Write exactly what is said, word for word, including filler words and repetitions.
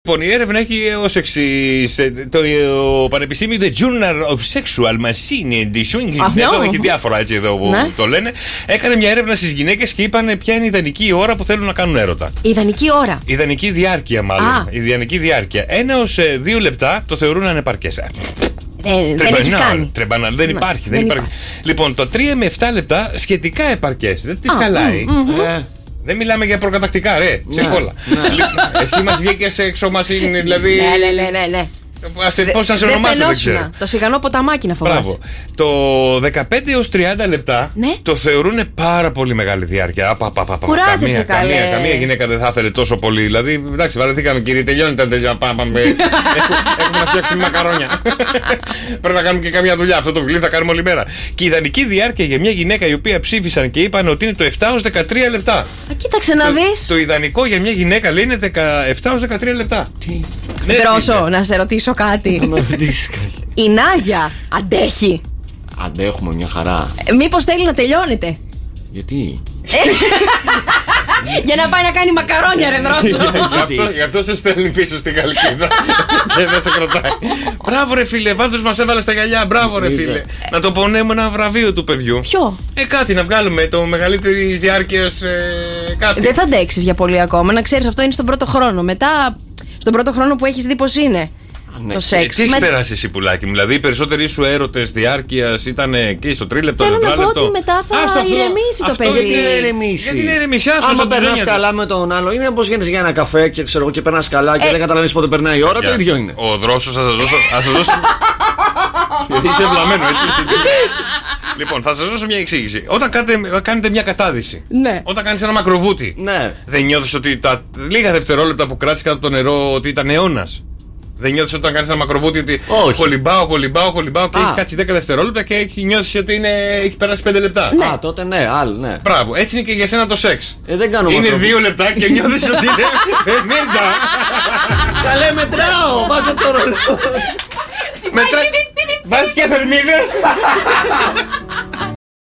Λοιπόν, η έρευνα έχει ως εξής. Το Πανεπιστήμιο The Journal of Sexual Machine and Swinging, εδώ έχει διάφορα έτσι εδώ που ναι. το λένε, έκανε μια έρευνα στις γυναίκες και είπαν ποια είναι η ιδανική ώρα που θέλουν να κάνουν έρωτα. Η ιδανική ώρα. Η ιδανική διάρκεια, μάλλον. Α. Η ιδανική διάρκεια. Ένα ως δύο λεπτά το θεωρούν ανεπαρκές. Δεν, δεν έχεις κάνει. Τρεμπανάλ, δεν, υπάρχει, δεν, δεν υπάρχει. υπάρχει. Λοιπόν, το τρία με επτά λεπτά σχετικά επαρκές. Δεν τις χαλάει. Mm-hmm. Ε. Δεν μιλάμε για προκατακτικά, ρε. Ψυχόλα. Εσύ μας βγήκες έξω, μας είναι δηλαδή. Ναι, ναι, ναι, ναι. Πώς να σε ονομάσω, δεν ξέρω. Το σιγανό ποταμάκι να φοβάσαι. Το δεκαπέντε έως τριάντα λεπτά ναι. το θεωρούν πάρα πολύ μεγάλη διάρκεια. Κουράζεσαι, καλέ. Καμία, καμία γυναίκα δεν θα ήθελε τόσο πολύ. Δηλαδή, εντάξει, βαρεθήκαμε κύριε, τελειώνει τα τελειώνει. Πάμε. Έχουμε να φτιάξουμε μακαρόνια. Πρέπει να κάνουμε και καμιά δουλειά. Αυτό το βιβλίο θα κάνουμε όλη μέρα. Και η ιδανική διάρκεια για μια γυναίκα η οποία ψήφισαν και είπαν ότι είναι το επτά έως δεκατρία λεπτά. Α, κοίταξε να δεις. Το ιδανικό για μια γυναίκα λέει είναι δεκαεπτά έως δεκατρία λεπτά. Δρόσο, να σε ρωτήσω κάτι. Η Νάγια αντέχει. Αντέχουμε μια χαρά. ε, Μήπως θέλει να τελειώνετε? Γιατί? Για να πάει να κάνει μακαρόνια, ρε Δρόσο. Γι' αυτό σε στέλνει πίσω στην Καλκίδα. Και δεν σε κρατάει. Μπράβο ρε φίλε, πάντως μας έβαλε στα γυαλιά. Μπράβο ρε φίλε. Να το πονέμε ένα βραβείο του παιδιού. Ποιο? Ε, κάτι να βγάλουμε, το μεγαλύτερη διάρκεια κάτι. Δεν θα αντέξεις για πολύ ακόμα. Να ξέρεις, αυτό είναι στον πρώτο χρόνο. Μετά, στον πρώτο χρόνο που έχεις δει πως είναι ναι. το σεξ. Τι έχεις με... περάσει εσύ, πουλάκι μου? Δηλαδή, οι περισσότεροι σου έρωτες διάρκειας ήταν εκεί στο τρίλεπτο, τετράλεπτο. Θέλω να πω ότι μετά θα αυτό, ηρεμήσει αυτό, το παιδί. Γιατί να ηρεμήσει? Γιατί να ηρεμήσει? Άμα περνάς καλά με τον άλλο, είναι όπως γίνεις για ένα καφέ και ξέρω εγώ και περνάς καλά και ε... δεν καταλαβαίνεις πότε περνάει η ώρα, το ίδιο είναι. Ο Δρόσος θα σας δώσω. Θα σας δώσω... Είσαι βλαμμένο, έτσι. Λοιπόν, θα σας δώσω μια εξήγηση. Όταν κάνετε μια κατάδυση, ναι. όταν κάνεις ένα μακροβούτι, ναι. δεν νιώθεις ότι τα λίγα δευτερόλεπτα που κράτησε κάτω από το νερό ότι ήταν αιώνας? Δεν νιώθεις όταν κάνεις ένα μακροβούτι ότι όχι. κολυμπάω, κολυμπάω, κολυμπάω και έχει κάτσει δέκα δευτερόλεπτα και έχει νιώθεις ότι είναι, έχει περάσει πέντε λεπτά? Ναι. Α, τότε ναι, άλλο, ναι. Μπράβο, έτσι είναι και για σένα το σεξ. Ε, δεν κάνω είναι μακροβούτι. δύο λεπτά και νιώθεις ότι είναι πενήντα. Καλέ, μετράω, βάζω το ρολόι. Μετρά... Βάζεις και θερμίδες.